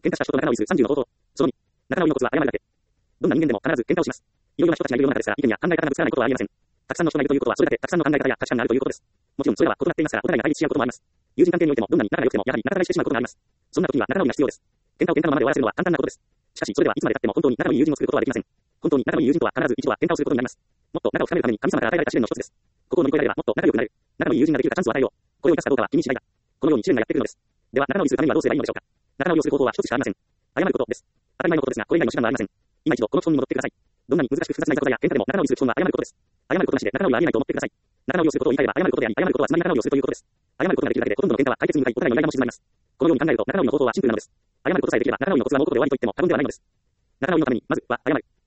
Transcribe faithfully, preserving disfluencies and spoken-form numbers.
喧嘩した人と仲直りするさんじゅうの方法。そのに、仲直りのコツは謝るだけ。どんな人間でも必ず喧嘩をします。いろいろな人たちがいる世の中ですから、意見や考え方がぶつからないことはありえません。たくさんの人がいるということは、それだけたくさんの考え方や価値観があるということです。もちろんそれらは異なっていますから、お互いが対立し合うこともあります。友人関係においても、どんなに仲が良くても、やはり仲違いしてしまうことがあります。そんな時には仲直りが必要です。喧嘩を喧嘩のままで終わらせるのは簡単なことです。しかし、それではいつまで経っても本当に仲のいい友人を作ることはできません。本当に仲のいい友人とは必ず一度は喧嘩をすることになります。もっと仲を深めるために神様から与えられた試練の一つです。ここを乗り越えられればもっと仲良くなれる。仲のいい友人ができるかチャンスを与えよう。これを生かすかどうかは君次第だ。このように試練がやってくるのです。では、仲直りするためにはどうすればいいのでしょうか。仲直りをする方法は一つしかありません。謝ることです。当たり前のことですが、これ以外の手段はありません。今一度この布団に戻ってください。どんなに難しく複雑なことや喧嘩でも仲直りする基本は謝ることです。謝ることなしで仲直りはありえないと思ってください。仲直りをすることを言い換えれば謝ることであり、謝ることはつまり仲直りをするということです。謝ることができるだけでほとんどの喧嘩は解決に向かい、お互いのイライラも静まります。このように考えると仲直りの方法はシンプルなのです。謝ることさえできれば仲直りのコツは猛虎で終わりと言っても過言ではないのです。仲直りのためにまずは謝る。